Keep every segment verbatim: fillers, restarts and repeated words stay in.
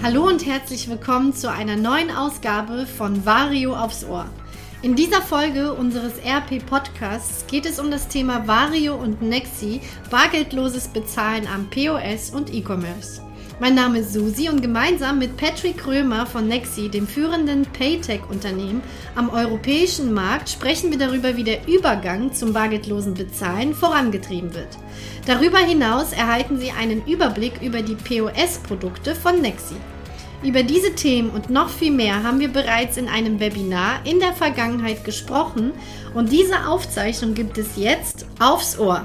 Hallo und herzlich willkommen zu einer neuen Ausgabe von Vario aufs Ohr. In dieser Folge unseres R P-Podcasts geht es um das Thema Vario und Nexi, bargeldloses Bezahlen am P O S und E-Commerce. Mein Name ist Susi und gemeinsam mit Patrick Römer von Nexi, dem führenden Paytech-Unternehmen am europäischen Markt, sprechen wir darüber, wie der Übergang zum bargeldlosen Bezahlen vorangetrieben wird. Darüber hinaus erhalten Sie einen Überblick über die P O S-Produkte von Nexi. Über diese Themen und noch viel mehr haben wir bereits in einem Webinar in der Vergangenheit gesprochen und diese Aufzeichnung gibt es jetzt aufs Ohr.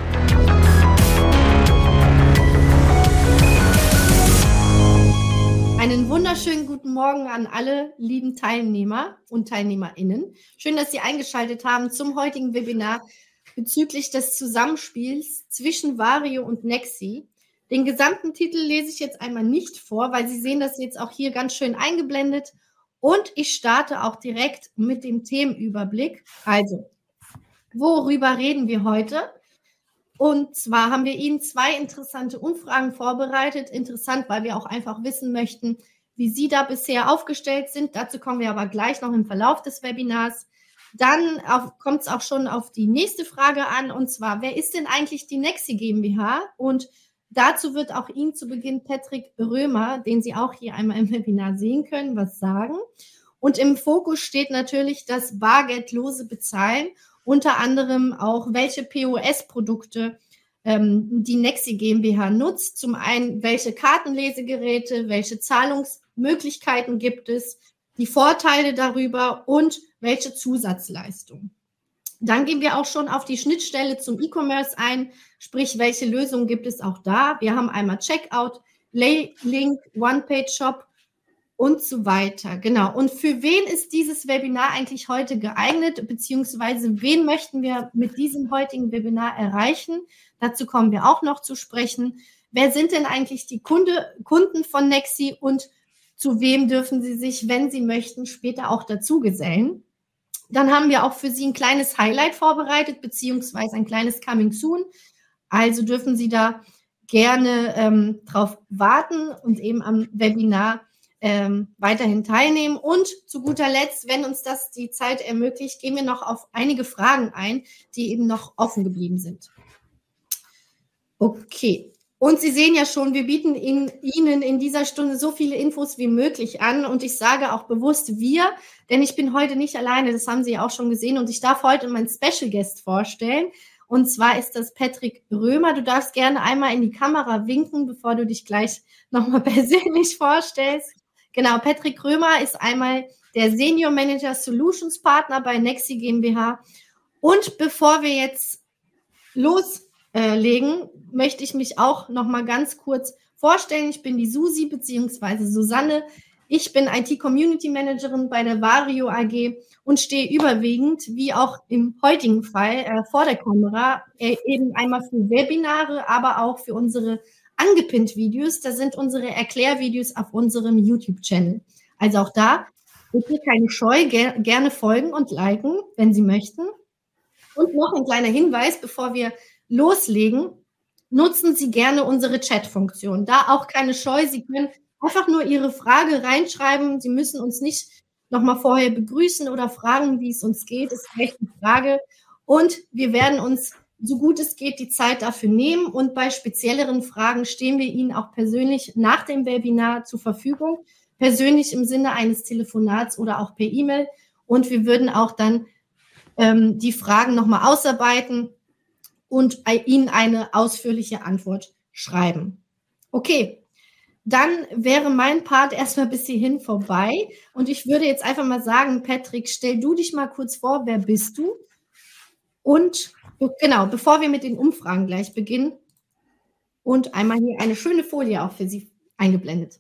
Einen wunderschönen guten Morgen an alle lieben Teilnehmer und TeilnehmerInnen. Schön, dass Sie eingeschaltet haben zum heutigen Webinar bezüglich des Zusammenspiels zwischen Vario und Nexi. Den gesamten Titel lese ich jetzt einmal nicht vor, weil Sie sehen das jetzt auch hier ganz schön eingeblendet. Und ich starte auch direkt mit dem Themenüberblick. Also, worüber reden wir heute? Und zwar haben wir Ihnen zwei interessante Umfragen vorbereitet. Interessant, weil wir auch einfach wissen möchten, wie Sie da bisher aufgestellt sind. Dazu kommen wir aber gleich noch im Verlauf des Webinars. Dann kommt es auch schon auf die nächste Frage an, und zwar, wer ist denn eigentlich die Nexi GmbH? Und dazu wird auch Ihnen zu Beginn Patrick Römer, den Sie auch hier einmal im Webinar sehen können, was sagen. Und im Fokus steht natürlich das bargeldlose Bezahlen, unter anderem auch, welche P O S-Produkte ähm, die Nexi GmbH nutzt. Zum einen, welche Kartenlesegeräte, welche Zahlungsmöglichkeiten gibt es, die Vorteile darüber und welche Zusatzleistungen. Dann gehen wir auch schon auf die Schnittstelle zum E-Commerce ein, sprich, welche Lösungen gibt es auch da. Wir haben einmal Checkout, Link, One-Page-Shop und so weiter. Genau. Und für wen ist dieses Webinar eigentlich heute geeignet, beziehungsweise wen möchten wir mit diesem heutigen Webinar erreichen? Dazu kommen wir auch noch zu sprechen. Wer sind denn eigentlich die Kunde, Kunden von Nexi und zu wem dürfen Sie sich, wenn Sie möchten, später auch dazu gesellen? Dann haben wir auch für Sie ein kleines Highlight vorbereitet, beziehungsweise ein kleines Coming Soon. Also dürfen Sie da gerne ähm, drauf warten und eben am Webinar ähm, weiterhin teilnehmen. Und zu guter Letzt, wenn uns das die Zeit ermöglicht, gehen wir noch auf einige Fragen ein, die eben noch offen geblieben sind. Okay. Und Sie sehen ja schon, wir bieten Ihnen, Ihnen in dieser Stunde so viele Infos wie möglich an. Und ich sage auch bewusst wir, denn ich bin heute nicht alleine, das haben Sie ja auch schon gesehen. Und ich darf heute meinen Special Guest vorstellen. Und zwar ist das Patrick Römer. Du darfst gerne einmal in die Kamera winken, bevor du dich gleich nochmal persönlich vorstellst. Genau, Patrick Römer ist einmal der Senior Manager Solutions Partner bei Nexi GmbH. Und bevor wir jetzt los Äh, legen, möchte ich mich auch noch mal ganz kurz vorstellen. Ich bin die Susi bzw. Susanne. Ich bin I T-Community-Managerin bei der Vario A G und stehe überwiegend, wie auch im heutigen Fall, äh, vor der Kamera, äh, eben einmal für Webinare, aber auch für unsere angepinnt-Videos. Da sind unsere Erklärvideos auf unserem YouTube-Channel. Also auch da bitte keine Scheu, ger- gerne folgen und liken, wenn Sie möchten. Und noch ein kleiner Hinweis, bevor wir loslegen, nutzen Sie gerne unsere Chat-Funktion. Da auch keine Scheu, Sie können einfach nur Ihre Frage reinschreiben. Sie müssen uns nicht nochmal vorher begrüßen oder fragen, wie es uns geht. Das ist echt eine Frage. Und wir werden uns, so gut es geht, die Zeit dafür nehmen. Und bei spezielleren Fragen stehen wir Ihnen auch persönlich nach dem Webinar zur Verfügung. Persönlich im Sinne eines Telefonats oder auch per E-Mail. Und wir würden auch dann ähm, die Fragen nochmal ausarbeiten und Ihnen eine ausführliche Antwort schreiben. Okay, dann wäre mein Part erstmal bis hierhin vorbei. Und ich würde jetzt einfach mal sagen, Patrick, stell du dich mal kurz vor, wer bist du? Und genau, bevor wir mit den Umfragen gleich beginnen, und einmal hier eine schöne Folie auch für Sie eingeblendet.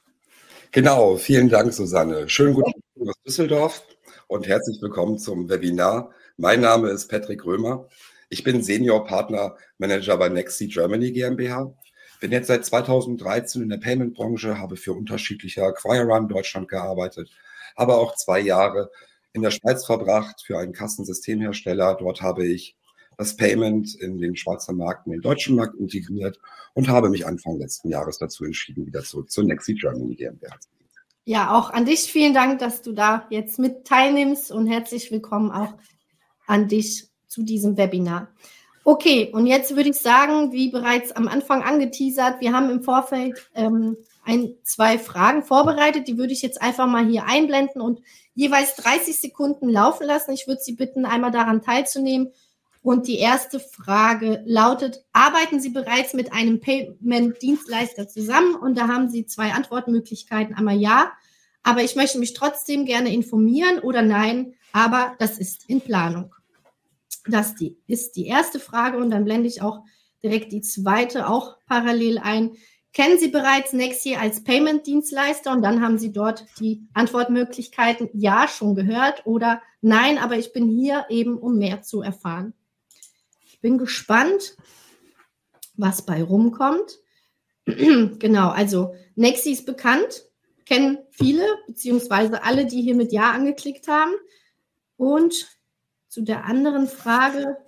Genau, vielen Dank, Susanne. Schönen guten Morgen aus Düsseldorf und herzlich willkommen zum Webinar. Mein Name ist Patrick Römer. Ich bin Senior Partner Manager bei Nexi Germany GmbH. Bin jetzt seit zweitausenddreizehn in der Payment-Branche, habe für unterschiedliche Acquirer in Deutschland gearbeitet, habe auch zwei Jahre in der Schweiz verbracht für einen Kassensystemhersteller. Dort habe ich das Payment in den Schweizer Markt, in den deutschen Markt integriert und habe mich Anfang letzten Jahres dazu entschieden, wieder zurück zur Nexi Germany GmbH. Ja, auch an dich vielen Dank, dass du da jetzt mit teilnimmst und herzlich willkommen auch an dich zu diesem Webinar. Okay, und jetzt würde ich sagen, wie bereits am Anfang angeteasert, wir haben im Vorfeld ähm, ein, zwei Fragen vorbereitet, die würde ich jetzt einfach mal hier einblenden und jeweils dreißig Sekunden laufen lassen. Ich würde Sie bitten, einmal daran teilzunehmen. Und die erste Frage lautet, arbeiten Sie bereits mit einem Payment-Dienstleister zusammen? Und da haben Sie zwei Antwortmöglichkeiten, einmal ja, aber ich möchte mich trotzdem gerne informieren oder nein, aber das ist in Planung. Das die, ist die erste Frage und dann blende ich auch direkt die zweite auch parallel ein. Kennen Sie bereits Nexi als Payment-Dienstleister? Und dann haben Sie dort die Antwortmöglichkeiten ja, schon gehört oder nein, aber ich bin hier eben, um mehr zu erfahren. Ich bin gespannt, was bei rumkommt. Genau, also Nexi ist bekannt, kennen viele, beziehungsweise alle, die hier mit Ja angeklickt haben. Und zu der anderen Frage,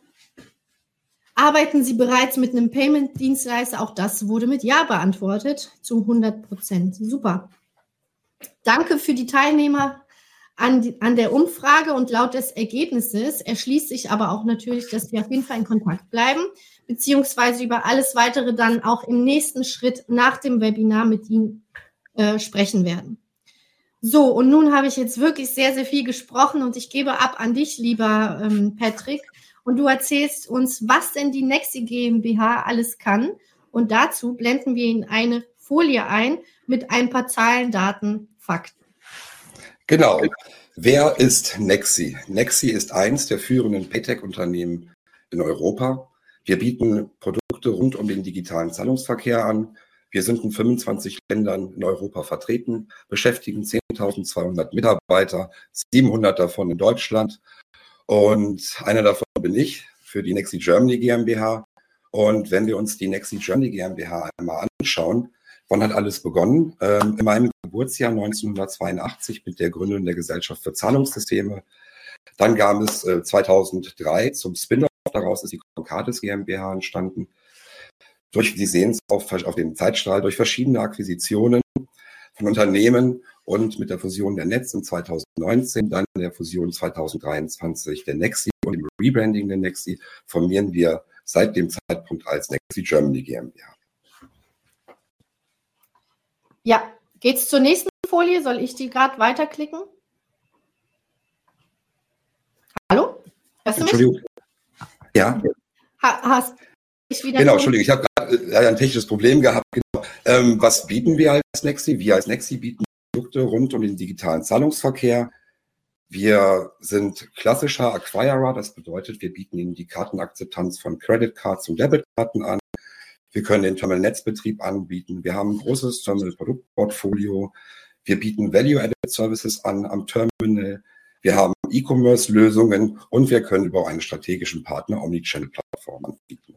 arbeiten Sie bereits mit einem Payment-Dienstleister? Auch das wurde mit Ja beantwortet, zu hundert Prozent. Super. Danke für die Teilnehmer an, die, an der Umfrage und laut des Ergebnisses erschließt sich aber auch natürlich, dass wir auf jeden Fall in Kontakt bleiben, beziehungsweise über alles Weitere dann auch im nächsten Schritt nach dem Webinar mit Ihnen äh, sprechen werden. So, und nun habe ich jetzt wirklich sehr, sehr viel gesprochen und ich gebe ab an dich, lieber ähm, Patrick. Und du erzählst uns, was denn die Nexi GmbH alles kann. Und dazu blenden wir Ihnen eine Folie ein mit ein paar Zahlen, Daten, Fakten. Genau. Wer ist Nexi? Nexi ist eins der führenden Paytech-Unternehmen in Europa. Wir bieten Produkte rund um den digitalen Zahlungsverkehr an. Wir sind in fünfundzwanzig Ländern in Europa vertreten, beschäftigen zehntausendzweihundert Mitarbeiter, siebenhundert davon in Deutschland. Und einer davon bin ich für die Nexi Germany GmbH. Und wenn wir uns die Nexi Germany GmbH einmal anschauen, wann hat alles begonnen? Ähm, in meinem Geburtsjahr neunzehnhundertzweiundachtzig mit der Gründung der Gesellschaft für Zahlungssysteme. Dann kam es äh, zweitausenddrei zum Spin-off, daraus ist die Concardis GmbH entstanden. Durch, Sie sehen es auf, auf dem Zeitstrahl, durch verschiedene Akquisitionen von Unternehmen und mit der Fusion der Netz in zweitausendneunzehn, dann der Fusion zweitausenddreiundzwanzig der Nexi und dem Rebranding der Nexi formieren wir seit dem Zeitpunkt als Nexi Germany GmbH. Ja, geht es zur nächsten Folie? Soll ich die gerade weiterklicken? Hallo? Hörst du mich? Entschuldigung. Ja. Ha, hast ich wieder genau, tun? Entschuldigung, ich habe gerade ein technisches Problem gehabt. Genau. Ähm, was bieten wir als Nexi? Wir als Nexi bieten Produkte rund um den digitalen Zahlungsverkehr. Wir sind klassischer Acquirer, das bedeutet, wir bieten Ihnen die Kartenakzeptanz von Credit Cards und Debitkarten an. Wir können den Terminal-Netzbetrieb anbieten. Wir haben ein großes Terminal-Produktportfolio. Wir bieten Value-Added Services an am Terminal. Wir haben E-Commerce-Lösungen und wir können über einen strategischen Partner Omnichannel-Plattformen anbieten.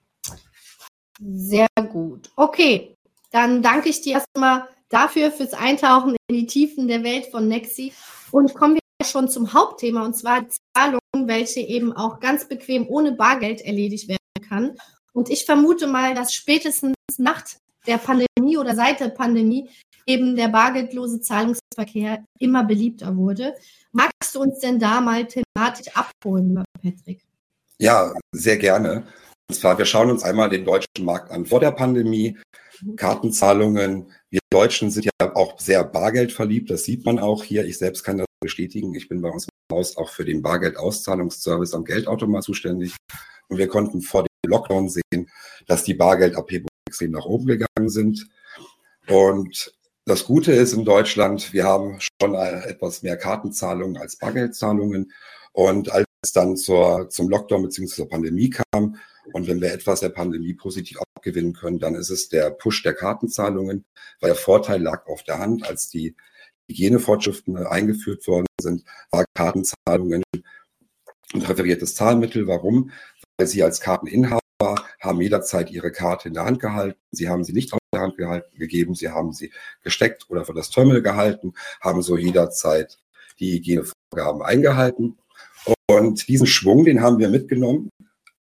Sehr gut. Okay, dann danke ich dir erstmal dafür, fürs Eintauchen in die Tiefen der Welt von Nexi. Und kommen wir schon zum Hauptthema, und zwar die Zahlung, welche eben auch ganz bequem ohne Bargeld erledigt werden kann. Und ich vermute mal, dass spätestens nach der Pandemie oder seit der Pandemie eben der bargeldlose Zahlungsverkehr immer beliebter wurde. Magst du uns denn da mal thematisch abholen, lieber Patrick? Ja, sehr gerne. Und zwar, wir schauen uns einmal den deutschen Markt an vor der Pandemie. Kartenzahlungen. Wir Deutschen sind ja auch sehr bargeldverliebt. Das sieht man auch hier. Ich selbst kann das bestätigen. Ich bin bei uns im Haus auch für den Bargeldauszahlungsservice am Geldautomat zuständig. Und wir konnten vor dem Lockdown sehen, dass die Bargeldabhebungen extrem nach oben gegangen sind. Und das Gute ist in Deutschland, wir haben schon etwas mehr Kartenzahlungen als Bargeldzahlungen. Und als es dann zur, zum Lockdown bzw. zur Pandemie kam und wenn wir etwas der Pandemie positiv abgewinnen können, dann ist es der Push der Kartenzahlungen, weil der Vorteil lag auf der Hand, als die Hygienevorschriften eingeführt worden sind, war Kartenzahlungen ein präferiertes Zahlmittel. Warum? Weil Sie als Karteninhaber haben jederzeit Ihre Karte in der Hand gehalten. Sie haben sie nicht aus der Hand gehalten, gegeben, Sie haben sie gesteckt oder für das Terminal gehalten, haben so jederzeit die Hygienevorgaben eingehalten. Und diesen Schwung, den haben wir mitgenommen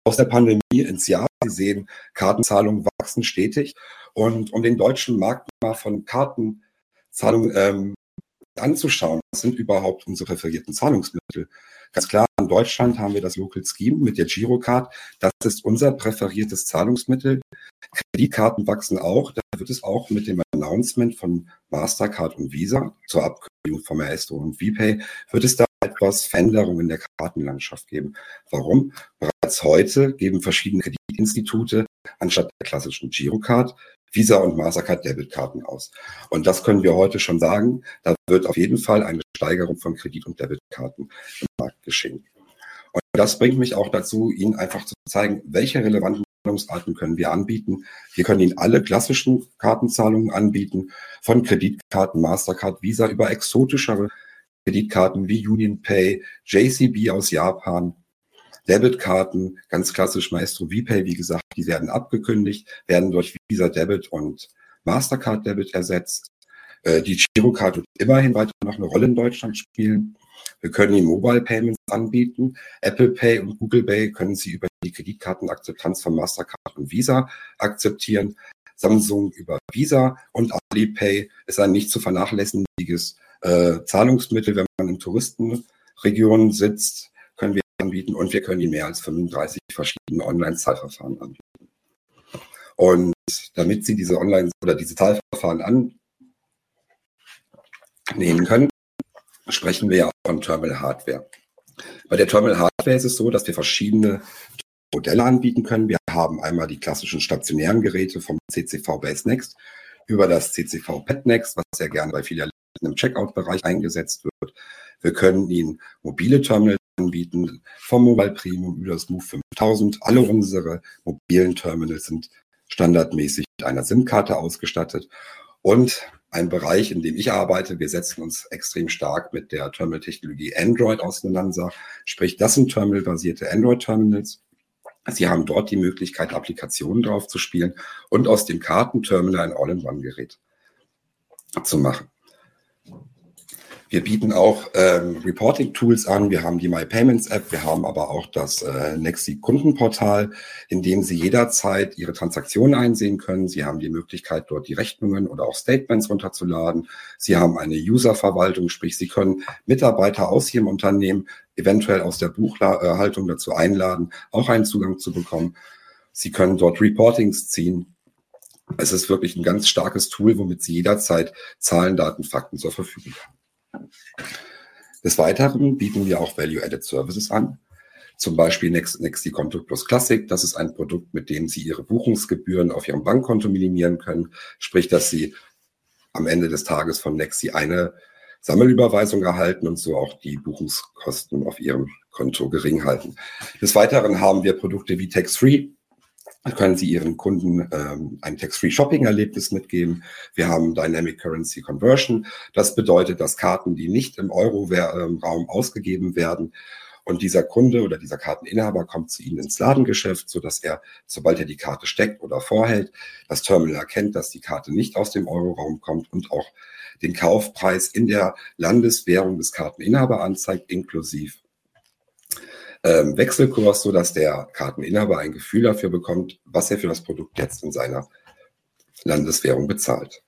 aus der Pandemie ins Jahr. Sie sehen, Kartenzahlungen wachsen stetig. Und um den deutschen Markt mal von Kartenzahlungen ähm, anzuschauen, was sind überhaupt unsere präferierten Zahlungsmittel? Ganz klar, in Deutschland haben wir das Local Scheme mit der Girocard. Das ist unser präferiertes Zahlungsmittel. Kreditkarten wachsen auch. Da wird es auch mit dem Announcement von Mastercard und Visa zur Abkürzung von Maestro und VPay, wird es da etwas Veränderungen in der Kartenlandschaft geben. Warum? Bereits heute geben verschiedene Kreditinstitute anstatt der klassischen Girocard Visa und Mastercard Debitkarten aus. Und das können wir heute schon sagen. Da wird auf jeden Fall eine Steigerung von Kredit- und Debitkarten im Markt geschehen. Und das bringt mich auch dazu, Ihnen einfach zu zeigen, welche relevanten Zahlungsarten können wir anbieten. Wir können Ihnen alle klassischen Kartenzahlungen anbieten, von Kreditkarten, Mastercard, Visa über exotischere Kreditkarten wie UnionPay, J C B aus Japan, Debitkarten, ganz klassisch Maestro VPay, wie gesagt, die werden abgekündigt, werden durch Visa Debit und Mastercard Debit ersetzt. Äh, die Girocard wird immerhin weiter noch eine Rolle in Deutschland spielen. Wir können Ihnen Mobile Payments anbieten. Apple Pay und Google Pay können Sie über die Kreditkartenakzeptanz von Mastercard und Visa akzeptieren. Samsung über Visa und Alipay ist ein nicht zu vernachlässigendes äh, Zahlungsmittel, wenn man in Touristenregionen sitzt, können wir anbieten, und wir können Ihnen mehr als fünfunddreißig verschiedene Online-Zahlverfahren anbieten. Und damit Sie diese Online- oder diese Zahlverfahren annehmen können, sprechen wir ja auch von Terminal Hardware. Bei der Terminal Hardware ist es so, dass wir verschiedene Modelle anbieten können. Wir haben einmal die klassischen stationären Geräte vom C C V Base Next über das C C V Pet Next, was sehr gerne bei Filialen im Checkout-Bereich eingesetzt wird. Wir können Ihnen mobile Terminals anbieten, vom Mobile Premium über das Move fünftausend. Alle unsere mobilen Terminals sind standardmäßig mit einer SIM-Karte ausgestattet. Und ein Bereich, in dem ich arbeite, wir setzen uns extrem stark mit der Terminal-Technologie Android auseinander. Sprich, das sind terminalbasierte Android-Terminals. Sie haben dort die Möglichkeit, Applikationen drauf zu spielen und aus dem Kartenterminal ein All-in-One-Gerät zu machen. Wir bieten auch ähm, Reporting-Tools an. Wir haben die MyPayments-App. Wir haben aber auch das äh, Nexi-Kundenportal, in dem Sie jederzeit Ihre Transaktionen einsehen können. Sie haben die Möglichkeit, dort die Rechnungen oder auch Statements runterzuladen. Sie haben eine User-Verwaltung, sprich, Sie können Mitarbeiter aus Ihrem Unternehmen, eventuell aus der Buchhaltung dazu einladen, auch einen Zugang zu bekommen. Sie können dort Reportings ziehen. Es ist wirklich ein ganz starkes Tool, womit Sie jederzeit Zahlen, Daten, Fakten zur Verfügung haben. Des Weiteren bieten wir auch Value-Added Services an, zum Beispiel Next, Nexi Konto Plus Classic. Das ist ein Produkt, mit dem Sie Ihre Buchungsgebühren auf Ihrem Bankkonto minimieren können, sprich, dass Sie am Ende des Tages von Nexi eine Sammelüberweisung erhalten und so auch die Buchungskosten auf Ihrem Konto gering halten. Des Weiteren haben wir Produkte wie Tax-Free. Da können Sie Ihren Kunden ähm, ein Tax-Free-Shopping-Erlebnis mitgeben. Wir haben Dynamic Currency Conversion. Das bedeutet, dass Karten, die nicht im Euro-Raum ausgegeben werden, und dieser Kunde oder dieser Karteninhaber kommt zu Ihnen ins Ladengeschäft, sodass er, sobald er die Karte steckt oder vorhält, das Terminal erkennt, dass die Karte nicht aus dem Euro-Raum kommt und auch den Kaufpreis in der Landeswährung des Karteninhabers anzeigt, inklusive Ähm, Wechselkurs, so dass der Karteninhaber ein Gefühl dafür bekommt, was er für das Produkt jetzt in seiner Landeswährung bezahlt.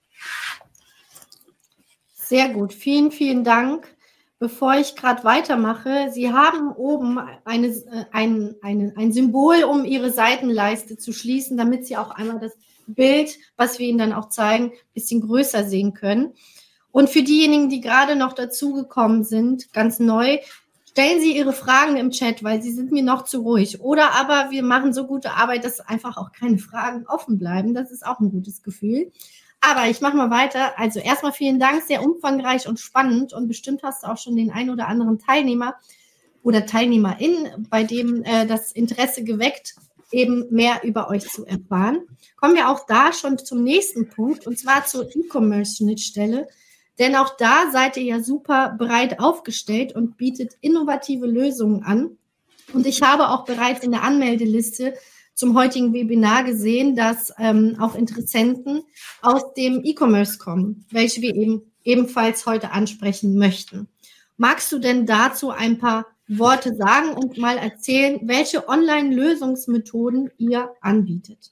Sehr gut, vielen, vielen Dank. Bevor ich gerade weitermache, Sie haben oben eine, ein, eine, ein Symbol, um Ihre Seitenleiste zu schließen, damit Sie auch einmal das Bild, was wir Ihnen dann auch zeigen, ein bisschen größer sehen können. Und für diejenigen, die gerade noch dazugekommen sind, ganz neu, stellen Sie Ihre Fragen im Chat, weil Sie sind mir noch zu ruhig. Oder aber wir machen so gute Arbeit, dass einfach auch keine Fragen offen bleiben. Das ist auch ein gutes Gefühl. Aber ich mache mal weiter. Also erstmal vielen Dank, sehr umfangreich und spannend. Und bestimmt hast du auch schon den einen oder anderen Teilnehmer oder Teilnehmerin, bei dem äh, das Interesse geweckt, eben mehr über euch zu erfahren. Kommen wir auch da schon zum nächsten Punkt, und zwar zur E-Commerce-Schnittstelle. Denn auch da seid ihr ja super breit aufgestellt und bietet innovative Lösungen an. Und ich habe auch bereits in der Anmeldeliste zum heutigen Webinar gesehen, dass ähm, auch Interessenten aus dem E-Commerce kommen, welche wir eben ebenfalls heute ansprechen möchten. Magst du denn dazu ein paar Worte sagen und mal erzählen, welche Online-Lösungsmethoden ihr anbietet.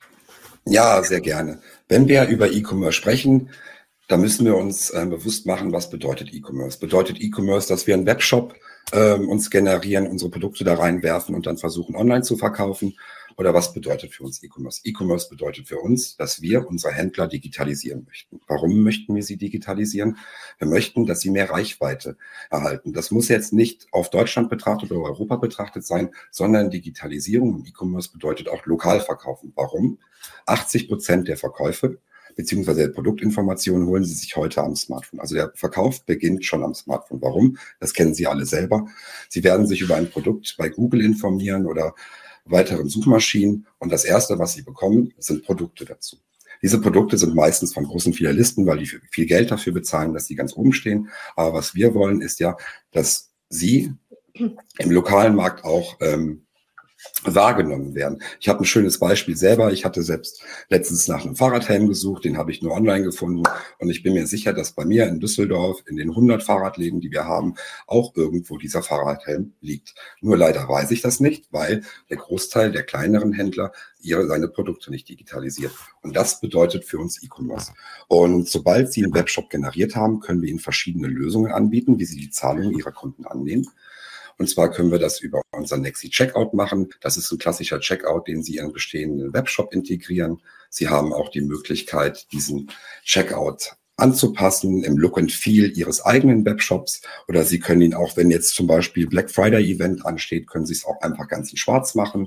Ja, sehr gerne. Wenn wir über E-Commerce sprechen, da müssen wir uns äh, bewusst machen, was bedeutet E-Commerce. Bedeutet E-Commerce, dass wir einen Webshop äh, uns generieren, unsere Produkte da reinwerfen und dann versuchen, online zu verkaufen? Oder was bedeutet für uns E-Commerce? E-Commerce bedeutet für uns, dass wir unsere Händler digitalisieren möchten. Warum möchten wir sie digitalisieren? Wir möchten, dass sie mehr Reichweite erhalten. Das muss jetzt nicht auf Deutschland betrachtet oder Europa betrachtet sein, sondern Digitalisierung und E-Commerce bedeutet auch lokal verkaufen. Warum? achtzig Prozent der Verkäufe beziehungsweise der Produktinformationen holen Sie sich heute am Smartphone. Also der Verkauf beginnt schon am Smartphone. Warum? Das kennen Sie alle selber. Sie werden sich über ein Produkt bei Google informieren oder weiteren Suchmaschinen und das Erste, was Sie bekommen, sind Produkte dazu. Diese Produkte sind meistens von großen Filialisten, weil die viel Geld dafür bezahlen, dass sie ganz oben stehen. Aber was wir wollen, ist ja, dass Sie im lokalen Markt auch ähm, wahrgenommen werden. Ich habe ein schönes Beispiel selber. Ich hatte selbst letztens nach einem Fahrradhelm gesucht, den habe ich nur online gefunden und ich bin mir sicher, dass bei mir in Düsseldorf in den hundert Fahrradläden, die wir haben, auch irgendwo dieser Fahrradhelm liegt. Nur leider weiß ich das nicht, weil der Großteil der kleineren Händler ihre seine Produkte nicht digitalisiert. Und das bedeutet für uns E-Commerce. Und sobald Sie einen Webshop generiert haben, können wir Ihnen verschiedene Lösungen anbieten, wie Sie die Zahlung Ihrer Kunden annehmen. Und zwar können wir das über unseren Nexi Checkout machen. Das ist ein klassischer Checkout, den Sie in Ihren bestehenden Webshop integrieren. Sie haben auch die Möglichkeit, diesen Checkout anzupassen im Look and Feel Ihres eigenen Webshops. Oder Sie können ihn auch, wenn jetzt zum Beispiel Black Friday Event ansteht, können Sie es auch einfach ganz in schwarz machen.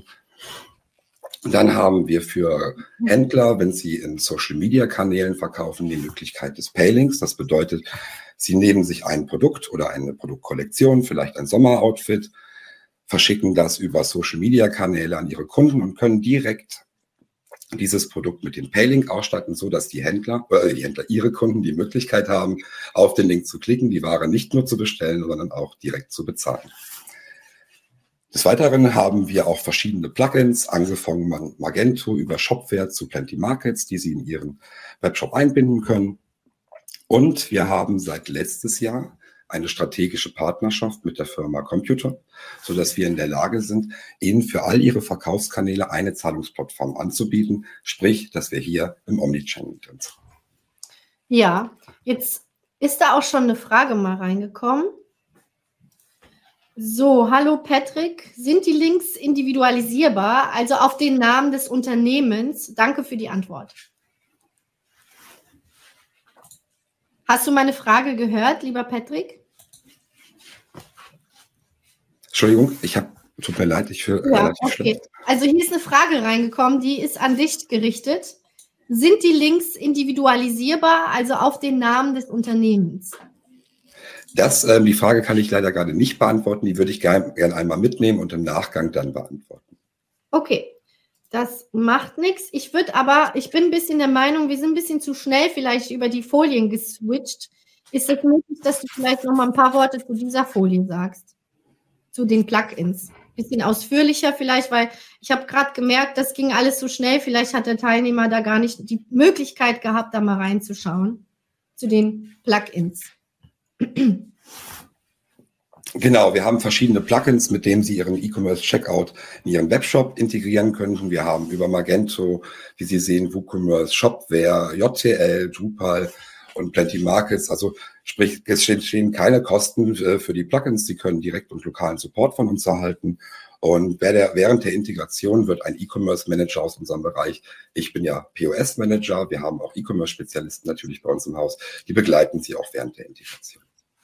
Und dann haben wir für Händler, wenn sie in Social-Media-Kanälen verkaufen, die Möglichkeit des Paylinks. Das bedeutet, sie nehmen sich ein Produkt oder eine Produktkollektion, vielleicht ein Sommeroutfit, verschicken das über Social-Media-Kanäle an ihre Kunden und können direkt dieses Produkt mit dem Paylink ausstatten, so dass die Händler, äh, die Händler, ihre Kunden die Möglichkeit haben, auf den Link zu klicken, die Ware nicht nur zu bestellen, sondern auch direkt zu bezahlen. Des Weiteren haben wir auch verschiedene Plugins, angefangen von Magento über Shopware zu Plenty Markets, die Sie in Ihren Webshop einbinden können. Und wir haben seit letztes Jahr eine strategische Partnerschaft mit der Firma Computer, sodass wir in der Lage sind, Ihnen für all Ihre Verkaufskanäle eine Zahlungsplattform anzubieten, sprich, dass wir hier im Omnichannel sind. Ja, jetzt ist da auch schon eine Frage mal reingekommen. So, hallo Patrick, sind die Links individualisierbar, also auf den Namen des Unternehmens? Danke für die Antwort. Hast du meine Frage gehört, lieber Patrick? Entschuldigung, ich habe, tut mir leid, ich höre Ja, relativ okay. schlecht. Also hier ist eine Frage reingekommen, die ist an dich gerichtet. Sind die Links individualisierbar, also auf den Namen des Unternehmens? Das, äh, die Frage kann ich leider gerade nicht beantworten. Die würde ich gerne gern einmal mitnehmen und im Nachgang dann beantworten. Okay, das macht nichts. Ich würde aber, ich bin ein bisschen der Meinung, wir sind ein bisschen zu schnell vielleicht über die Folien geswitcht. Ist es möglich, dass du vielleicht noch mal ein paar Worte zu dieser Folie sagst? Zu den Plugins. Ein bisschen ausführlicher vielleicht, weil ich habe gerade gemerkt, das ging alles so schnell. Vielleicht hat der Teilnehmer da gar nicht die Möglichkeit gehabt, da mal reinzuschauen. Zu den Plugins. Genau, wir haben verschiedene Plugins, mit denen Sie Ihren E-Commerce-Checkout in Ihren Webshop integrieren könnten. Wir haben über Magento, wie Sie sehen, WooCommerce, Shopware, J T L, Drupal und Plenty Markets. Also sprich, es entstehen keine Kosten für die Plugins. Sie können direkt und lokalen Support von uns erhalten. Und während der Integration wird ein E-Commerce-Manager aus unserem Bereich, ich bin ja P O S-Manager, wir haben auch E-Commerce-Spezialisten natürlich bei uns im Haus, die begleiten Sie auch während der Integration.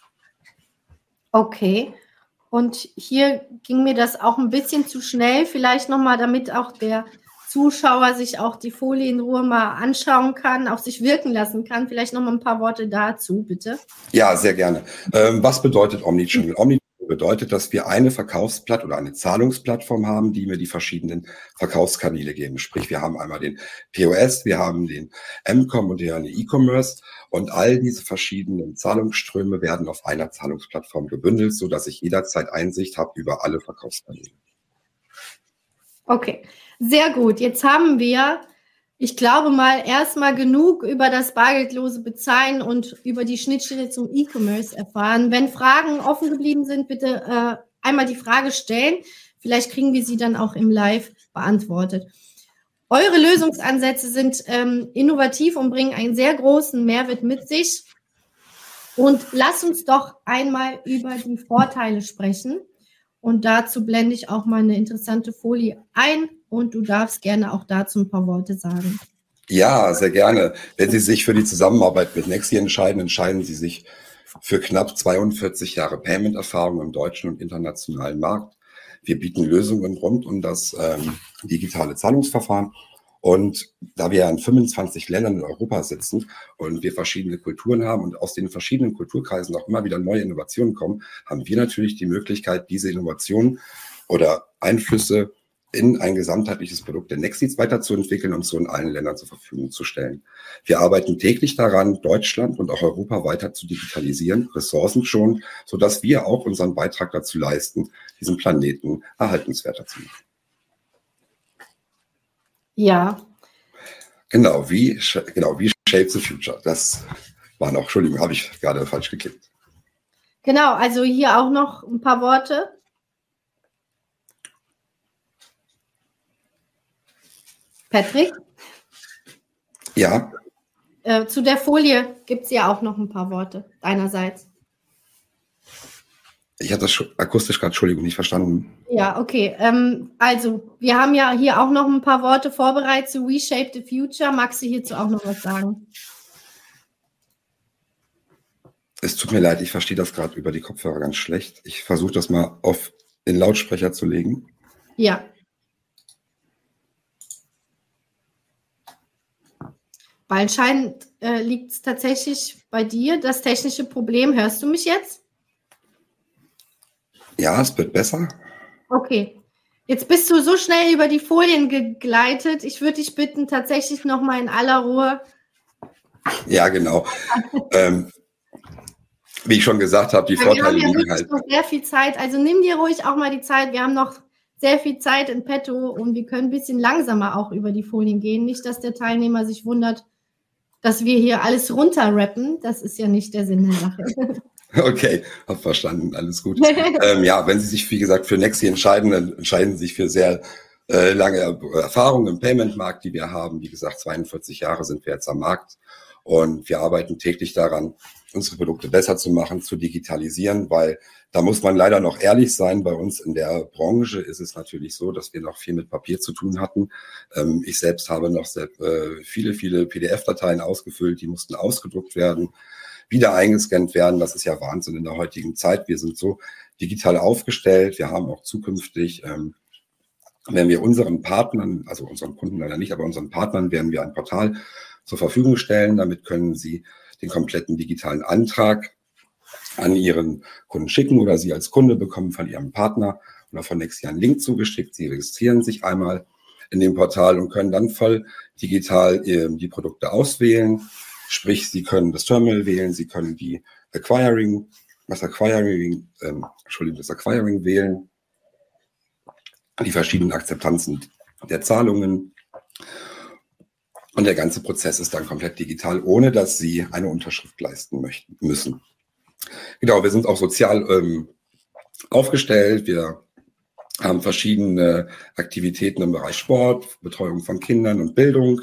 Okay, und hier ging mir das auch ein bisschen zu schnell, vielleicht nochmal, damit auch der Zuschauer sich auch die Folie in Ruhe mal anschauen kann, auch sich wirken lassen kann. Vielleicht nochmal ein paar Worte dazu, bitte. Ja, sehr gerne. Ähm, was bedeutet Omnichannel? Omnichannel bedeutet, dass wir eine Verkaufsplattform oder eine Zahlungsplattform haben, die mir die verschiedenen Verkaufskanäle geben. Sprich, wir haben einmal den P O S, wir haben den M-Com und den E-Commerce und all diese verschiedenen Zahlungsströme werden auf einer Zahlungsplattform gebündelt, sodass ich jederzeit Einsicht habe über alle Verkaufskanäle. Okay, sehr gut. Jetzt haben wir, ich glaube mal, erstmal genug über das bargeldlose Bezahlen und über die Schnittstelle zum E-Commerce erfahren. Wenn Fragen offen geblieben sind, bitte äh, einmal die Frage stellen. Vielleicht kriegen wir sie dann auch im Live beantwortet. Eure Lösungsansätze sind ähm, innovativ und bringen einen sehr großen Mehrwert mit sich. Und lasst uns doch einmal über die Vorteile sprechen. Und dazu blende ich auch mal eine interessante Folie ein. Und du darfst gerne auch dazu ein paar Worte sagen. Ja, sehr gerne. Wenn Sie sich für die Zusammenarbeit mit Nexi entscheiden, entscheiden Sie sich für knapp zweiundvierzig Jahre Payment-Erfahrung im deutschen und internationalen Markt. Wir bieten Lösungen rund um das ähm, digitale Zahlungsverfahren. Und da wir in fünfundzwanzig Ländern in Europa sitzen und wir verschiedene Kulturen haben und aus den verschiedenen Kulturkreisen auch immer wieder neue Innovationen kommen, haben wir natürlich die Möglichkeit, diese Innovationen oder Einflüsse in ein gesamtheitliches Produkt der Nexi weiterzuentwickeln und so in allen Ländern zur Verfügung zu stellen. Wir arbeiten täglich daran, Deutschland und auch Europa weiter zu digitalisieren, Ressourcen schon, sodass wir auch unseren Beitrag dazu leisten, diesen Planeten erhaltenswerter zu machen. Ja. Genau, wie, genau, wie Shape the Future. Das war noch, Entschuldigung, habe ich gerade falsch geklickt. Genau, also hier auch noch ein paar Worte. Patrick? Ja. Äh, zu der Folie gibt es ja auch noch ein paar Worte deinerseits. Ich habe das akustisch gerade, Entschuldigung, nicht verstanden. Ja, okay. Ähm, also, wir haben ja hier auch noch ein paar Worte vorbereitet zu Reshape the Future. Magst du hierzu auch noch was sagen? Es tut mir leid, ich verstehe das gerade über die Kopfhörer ganz schlecht. Ich versuche das mal auf den Lautsprecher zu legen. Ja. Weil anscheinend äh, liegt es tatsächlich bei dir, das technische Problem. Hörst du mich jetzt? Ja, es wird besser. Okay. Jetzt bist du so schnell über die Folien gegleitet. Ich würde dich bitten, tatsächlich noch mal in aller Ruhe. Ja, genau. ähm, wie ich schon gesagt habe, die ja, Vorteile liegen liegen ja halt. Wir haben noch sehr viel Zeit. Also nimm dir ruhig auch mal die Zeit. Wir haben noch sehr viel Zeit in petto und wir können ein bisschen langsamer auch über die Folien gehen. Nicht, dass der Teilnehmer sich wundert, dass wir hier alles runterrappen. Das ist ja nicht der Sinn der Sache. Okay, hab verstanden, alles gut. ähm, ja, wenn Sie sich, wie gesagt, für Nexi entscheiden, dann entscheiden Sie sich für sehr äh, lange Erfahrung im Payment-Markt, die wir haben. Wie gesagt, zweiundvierzig Jahre sind wir jetzt am Markt und wir arbeiten täglich daran, unsere Produkte besser zu machen, zu digitalisieren, weil da muss man leider noch ehrlich sein. Bei uns in der Branche ist es natürlich so, dass wir noch viel mit Papier zu tun hatten. Ähm, ich selbst habe noch sehr, äh, viele, viele P D F-Dateien ausgefüllt, die mussten ausgedruckt werden, wieder eingescannt werden. Das ist ja Wahnsinn in der heutigen Zeit. Wir sind so digital aufgestellt. Wir haben auch zukünftig, ähm, wenn wir unseren Partnern, also unseren Kunden leider nicht, aber unseren Partnern werden wir ein Portal zur Verfügung stellen. Damit können Sie den kompletten digitalen Antrag an Ihren Kunden schicken oder Sie als Kunde bekommen von Ihrem Partner oder von Nexi einen Link zugeschickt. Sie registrieren sich einmal in dem Portal und können dann voll digital äh, die Produkte auswählen. Sprich, Sie können das Terminal wählen, Sie können die Acquiring, das Acquiring, ähm, Entschuldigung, das Acquiring wählen, die verschiedenen Akzeptanzen der Zahlungen. Und der ganze Prozess ist dann komplett digital, ohne dass Sie eine Unterschrift leisten möchten, müssen. Genau, wir sind auch sozial ähm, aufgestellt. Wir haben verschiedene Aktivitäten im Bereich Sport, Betreuung von Kindern und Bildung.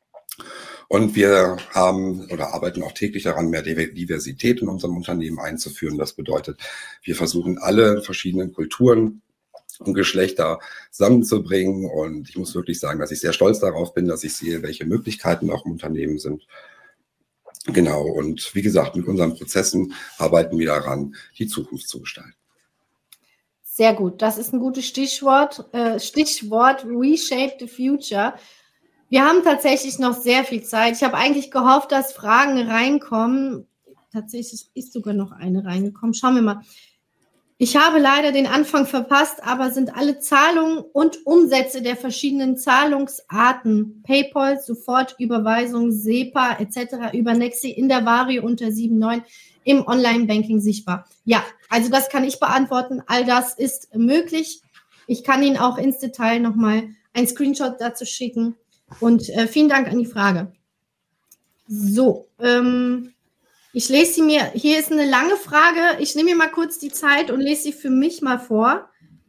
Und wir haben oder arbeiten auch täglich daran, mehr Diversität in unserem Unternehmen einzuführen. Das bedeutet, wir versuchen alle verschiedenen Kulturen und Geschlechter zusammenzubringen. Und ich muss wirklich sagen, dass ich sehr stolz darauf bin, dass ich sehe, welche Möglichkeiten auch im Unternehmen sind. Genau. Und wie gesagt, mit unseren Prozessen arbeiten wir daran, die Zukunft zu gestalten. Sehr gut. Das ist ein gutes Stichwort. Äh, Stichwort Reshape the Future. Wir haben tatsächlich noch sehr viel Zeit. Ich habe eigentlich gehofft, dass Fragen reinkommen. Tatsächlich ist sogar noch eine reingekommen. Schauen wir mal. Ich habe leider den Anfang verpasst, aber sind alle Zahlungen und Umsätze der verschiedenen Zahlungsarten, PayPal, Sofortüberweisung, SEPA et cetera über Nexi in der Vario unter sieben neun im Online-Banking sichtbar? Ja, also das kann ich beantworten. All das ist möglich. Ich kann Ihnen auch ins Detail nochmal ein Screenshot dazu schicken. Und äh, vielen Dank an die Frage. So, ähm, Ich lese sie mir, hier ist eine lange Frage, ich nehme mir mal kurz die Zeit und lese sie für mich mal vor.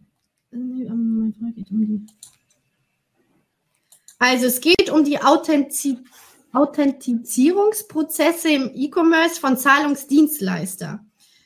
Also es geht um die Authentiz- Authentifizierungsprozesse im E-Commerce von Zahlungsdienstleister.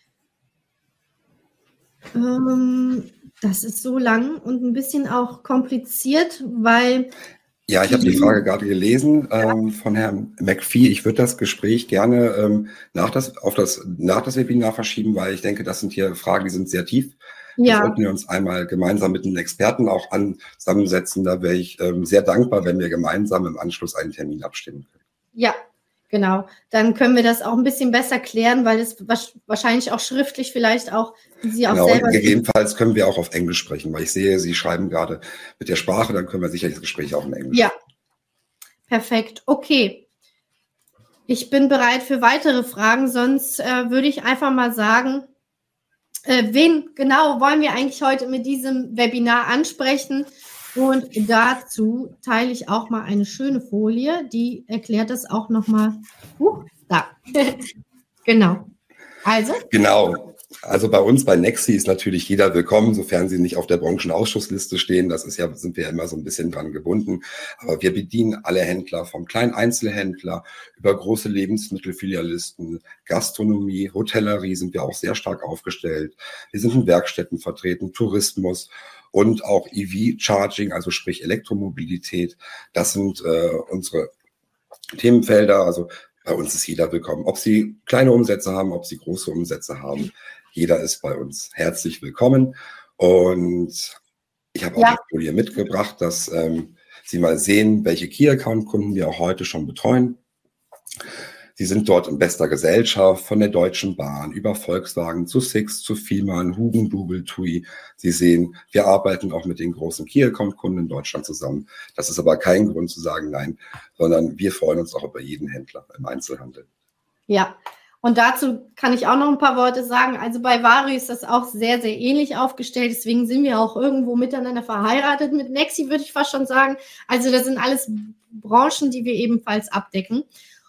Ähm, das ist so lang und ein bisschen auch kompliziert, weil... Ja, ich habe die Frage gerade gelesen ähm, von Herrn McPhee. Ich würde das Gespräch gerne ähm, nach das, auf das, nach das Webinar verschieben, weil ich denke, das sind hier Fragen, die sind sehr tief. Ja. Da sollten wir uns einmal gemeinsam mit den Experten auch an, zusammensetzen. Da wäre ich ähm, sehr dankbar, wenn wir gemeinsam im Anschluss einen Termin abstimmen können. Ja, genau. Dann können wir das auch ein bisschen besser klären, weil es wahrscheinlich auch schriftlich vielleicht auch Sie auch genau, selber... Und gegebenenfalls können wir auch auf Englisch sprechen, weil ich sehe, Sie schreiben gerade mit der Sprache, dann können wir sicherlich das Gespräch auch in Englisch Ja, perfekt. Okay. Ich bin bereit für weitere Fragen, sonst äh, würde ich einfach mal sagen, äh, wen genau wollen wir eigentlich heute mit diesem Webinar ansprechen? Und dazu teile ich auch mal eine schöne Folie, die erklärt das auch nochmal. Uh, da. Genau. Also? Genau. Also bei uns bei Nexi ist natürlich jeder willkommen, sofern Sie nicht auf der Branchenausschussliste stehen. Das ist ja, sind wir ja immer so ein bisschen dran gebunden. Aber wir bedienen alle Händler, vom kleinen Einzelhändler über große Lebensmittelfilialisten, Gastronomie, Hotellerie sind wir auch sehr stark aufgestellt. Wir sind in Werkstätten vertreten, Tourismus und auch E V-Charging, also sprich Elektromobilität. Das sind äh, unsere Themenfelder. Also bei uns ist jeder willkommen. Ob Sie kleine Umsätze haben, ob Sie große Umsätze haben. Jeder ist bei uns herzlich willkommen. Und ich habe auch ja. eine Folie mitgebracht, dass ähm, Sie mal sehen, welche Key-Account-Kunden wir auch heute schon betreuen. Sie sind dort in bester Gesellschaft, von der Deutschen Bahn über Volkswagen zu Sixt, zu Fiemann, Hugendubel, T U I. Sie sehen, wir arbeiten auch mit den großen Key-Account-Kunden in Deutschland zusammen. Das ist aber kein Grund zu sagen nein, sondern wir freuen uns auch über jeden Händler im Einzelhandel. Ja, und dazu kann ich auch noch ein paar Worte sagen. Also bei Vario ist das auch sehr, sehr ähnlich aufgestellt. Deswegen sind wir auch irgendwo miteinander verheiratet. Mit Nexi würde ich fast schon sagen. Also das sind alles Branchen, die wir ebenfalls abdecken.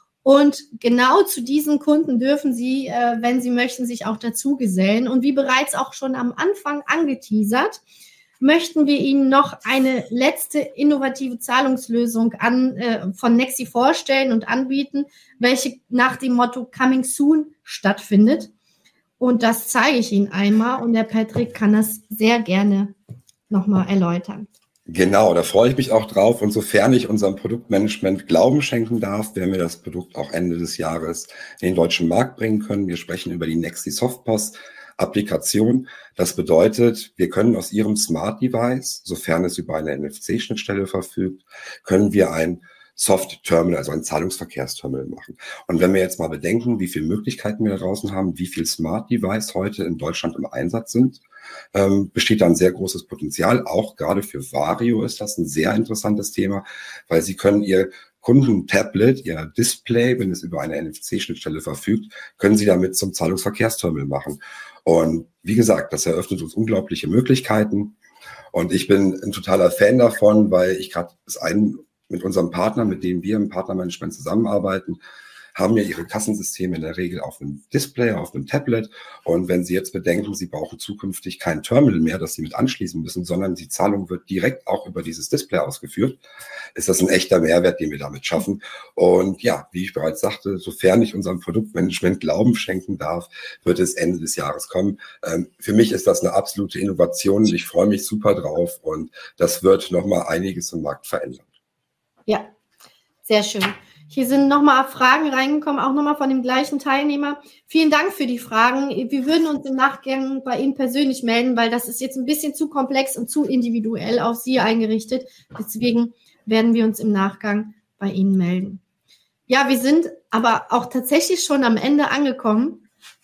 Und genau zu diesen Kunden dürfen Sie, äh, wenn Sie möchten, sich auch dazu gesellen. Und wie bereits auch schon am Anfang angeteasert, möchten wir Ihnen noch eine letzte innovative Zahlungslösung an, äh, von Nexi vorstellen und anbieten, welche nach dem Motto Coming Soon stattfindet. Und das zeige ich Ihnen einmal und der Patrick kann das sehr gerne nochmal erläutern. Genau, da freue ich mich auch drauf. Und sofern ich unserem Produktmanagement Glauben schenken darf, werden wir das Produkt auch Ende des Jahres in den deutschen Markt bringen können. Wir sprechen über die Nexi Softpost Applikation. Das bedeutet, wir können aus Ihrem Smart Device, sofern es über eine N F C-Schnittstelle verfügt, können wir ein Soft Terminal, also ein Zahlungsverkehrsterminal machen. Und wenn wir jetzt mal bedenken, wie viele Möglichkeiten wir da draußen haben, wie viel Smart Device heute in Deutschland im Einsatz sind, ähm, besteht da ein sehr großes Potenzial. Auch gerade für Vario ist das ein sehr interessantes Thema, weil Sie können Ihr Kundentablet, Ihr Display, wenn es über eine N F C-Schnittstelle verfügt, können Sie damit zum Zahlungsverkehrsterminal machen. Und wie gesagt, das eröffnet uns unglaubliche Möglichkeiten. Und ich bin ein totaler Fan davon, weil ich gerade das einen mit unserem Partner, mit dem wir im Partnermanagement zusammenarbeiten, haben ja ihre Kassensysteme in der Regel auf einem Display, auf einem Tablet. Und wenn Sie jetzt bedenken, Sie brauchen zukünftig kein Terminal mehr, das Sie mit anschließen müssen, sondern die Zahlung wird direkt auch über dieses Display ausgeführt, ist das ein echter Mehrwert, den wir damit schaffen. Und ja, wie ich bereits sagte, sofern ich unserem Produktmanagement Glauben schenken darf, wird es Ende des Jahres kommen. Ähm, für mich ist das eine absolute Innovation. Ich freue mich super drauf und das wird nochmal einiges im Markt verändern. Ja, sehr schön. Hier sind nochmal Fragen reingekommen, auch nochmal von dem gleichen Teilnehmer. Vielen Dank für die Fragen. Wir würden uns im Nachgang bei Ihnen persönlich melden, weil das ist jetzt ein bisschen zu komplex und zu individuell auf Sie eingerichtet. Deswegen werden wir uns im Nachgang bei Ihnen melden. Ja, wir sind aber auch tatsächlich schon am Ende angekommen.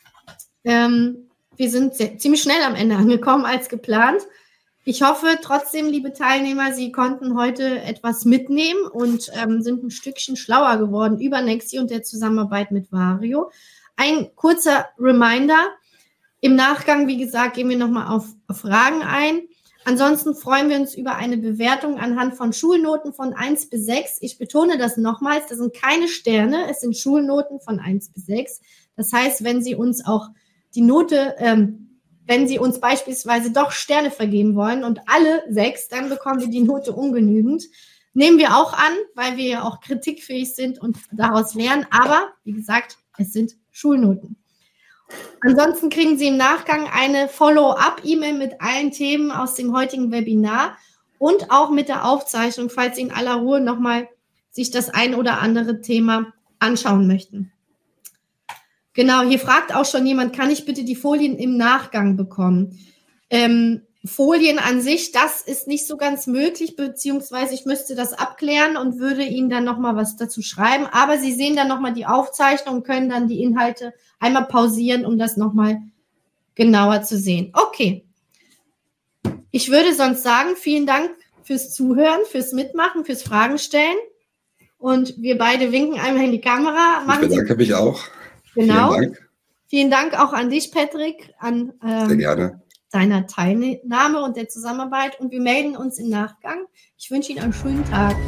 Ähm, wir sind sehr, ziemlich schnell am Ende angekommen als geplant. Ich hoffe trotzdem, liebe Teilnehmer, Sie konnten heute etwas mitnehmen und ähm, sind ein Stückchen schlauer geworden über Nexi und der Zusammenarbeit mit Vario. Ein kurzer Reminder. Im Nachgang, wie gesagt, gehen wir nochmal auf Fragen ein. Ansonsten freuen wir uns über eine Bewertung anhand von Schulnoten von eins bis sechs. Ich betone das nochmals, das sind keine Sterne, es sind Schulnoten von eins bis sechs. Das heißt, wenn Sie uns auch die Note, ähm, wenn Sie uns beispielsweise doch Sterne vergeben wollen und alle sechs, dann bekommen wir die Note ungenügend. Nehmen wir auch an, weil wir ja auch kritikfähig sind und daraus lernen. Aber, wie gesagt, es sind Schulnoten. Ansonsten kriegen Sie im Nachgang eine Follow-up-E-Mail mit allen Themen aus dem heutigen Webinar und auch mit der Aufzeichnung, falls Sie in aller Ruhe nochmal sich das ein oder andere Thema anschauen möchten. Genau, hier fragt auch schon jemand, kann ich bitte die Folien im Nachgang bekommen? Ähm, Folien an sich, das ist nicht so ganz möglich, beziehungsweise ich müsste das abklären und würde Ihnen dann nochmal was dazu schreiben. Aber Sie sehen dann nochmal die Aufzeichnung und können dann die Inhalte einmal pausieren, um das nochmal genauer zu sehen. Okay. Ich würde sonst sagen, vielen Dank fürs Zuhören, fürs Mitmachen, fürs Fragen stellen. Und wir beide winken einmal in die Kamera. Machen ich bedanke Sie mich auch. Genau. Vielen Dank. Vielen Dank auch an dich, Patrick, an ähm, Sehr gerne. deiner Teilnahme und der Zusammenarbeit. Und wir melden uns im Nachgang. Ich wünsche Ihnen einen schönen Tag.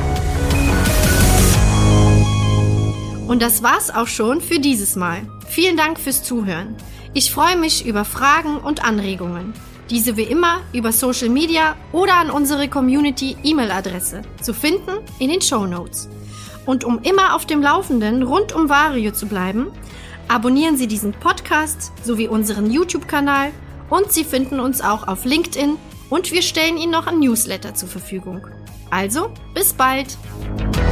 Und das war's auch schon für dieses Mal. Vielen Dank fürs Zuhören. Ich freue mich über Fragen und Anregungen. Diese wie immer über Social Media oder an unsere Community-E-Mail-Adresse zu finden in den Shownotes. Und um immer auf dem Laufenden rund um Vario zu bleiben, abonnieren Sie diesen Podcast sowie unseren YouTube-Kanal und Sie finden uns auch auf LinkedIn und wir stellen Ihnen noch ein Newsletter zur Verfügung. Also, bis bald!